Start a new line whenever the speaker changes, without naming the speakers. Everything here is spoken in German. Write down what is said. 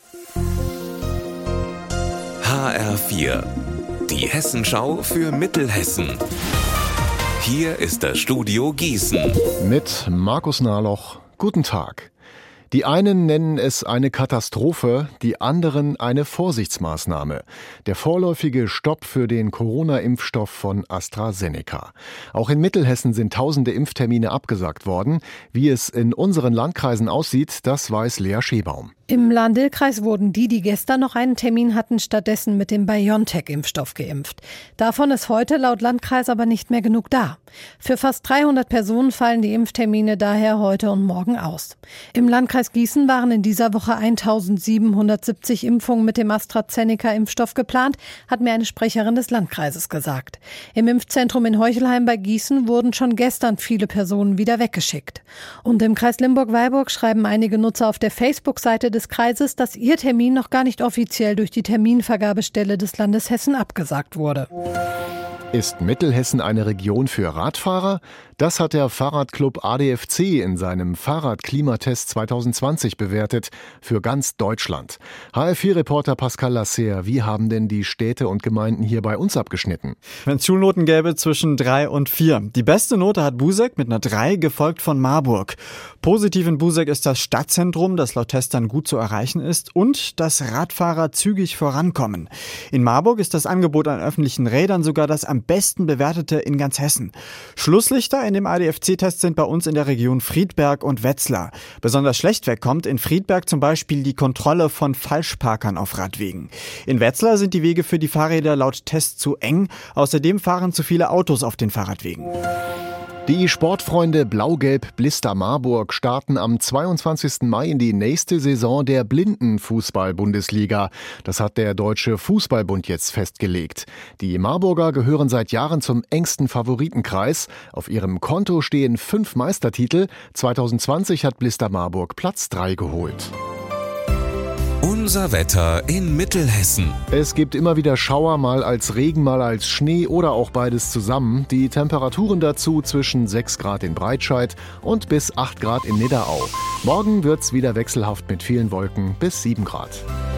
HR4, die Hessenschau für Mittelhessen. Hier ist das Studio Gießen.
Mit Markus Nahloch. Guten Tag. Die einen nennen es eine Katastrophe, die anderen eine Vorsichtsmaßnahme. Der vorläufige Stopp für den Corona-Impfstoff von AstraZeneca. Auch in Mittelhessen sind tausende Impftermine abgesagt worden. Wie es in unseren Landkreisen aussieht, das weiß Lea Schebaum.
Im Lahn-Dill-Kreis wurden die gestern noch einen Termin hatten, stattdessen mit dem BioNTech-Impfstoff geimpft. Davon ist heute laut Landkreis aber nicht mehr genug da. Für fast 300 Personen fallen die Impftermine daher heute und morgen aus. Im Landkreis Gießen waren in dieser Woche 1770 Impfungen mit dem AstraZeneca-Impfstoff geplant, hat mir eine Sprecherin des Landkreises gesagt. Im Impfzentrum in Heuchelheim bei Gießen wurden schon gestern viele Personen wieder weggeschickt. Und im Kreis Limburg-Weilburg schreiben einige Nutzer auf der Facebook-Seite des Kreises, dass ihr Termin noch gar nicht offiziell durch die Terminvergabestelle des Landes Hessen abgesagt wurde.
Ist Mittelhessen eine Region für Radfahrer? Das hat der Fahrradclub ADFC in seinem Fahrradklimatest 2020 bewertet, für ganz Deutschland. HR4-Reporter Pascal Lasser, wie haben denn die Städte und Gemeinden hier bei uns abgeschnitten?
Wenn es Schulnoten gäbe, zwischen 3 und 4. Die beste Note hat Buseck mit einer 3, gefolgt von Marburg. Positiv in Buseck ist das Stadtzentrum, das laut Testern gut zu erreichen ist, und dass Radfahrer zügig vorankommen. In Marburg ist das Angebot an öffentlichen Rädern sogar das am besten bewertete in ganz Hessen. Schlusslichter in dem ADFC-Test sind bei uns in der Region Friedberg und Wetzlar. Besonders schlecht wegkommt in Friedberg zum Beispiel die Kontrolle von Falschparkern auf Radwegen. In Wetzlar sind die Wege für die Fahrräder laut Test zu eng. Außerdem fahren zu viele Autos auf den Fahrradwegen.
Die Sportfreunde Blau-Gelb Blister Marburg starten am 22. Mai in die nächste Saison der Blindenfußball-Bundesliga. Das hat der Deutsche Fußballbund jetzt festgelegt. Die Marburger gehören seit Jahren zum engsten Favoritenkreis. Auf ihrem Konto stehen 5 Meistertitel. 2020 hat Blister Marburg Platz 3 geholt.
Unser Wetter in Mittelhessen.
Es gibt immer wieder Schauer, mal als Regen, mal als Schnee oder auch beides zusammen. Die Temperaturen dazu zwischen 6 Grad in Breitscheid und bis 8 Grad in Nidderau. Morgen wird's wieder wechselhaft mit vielen Wolken bis 7 Grad.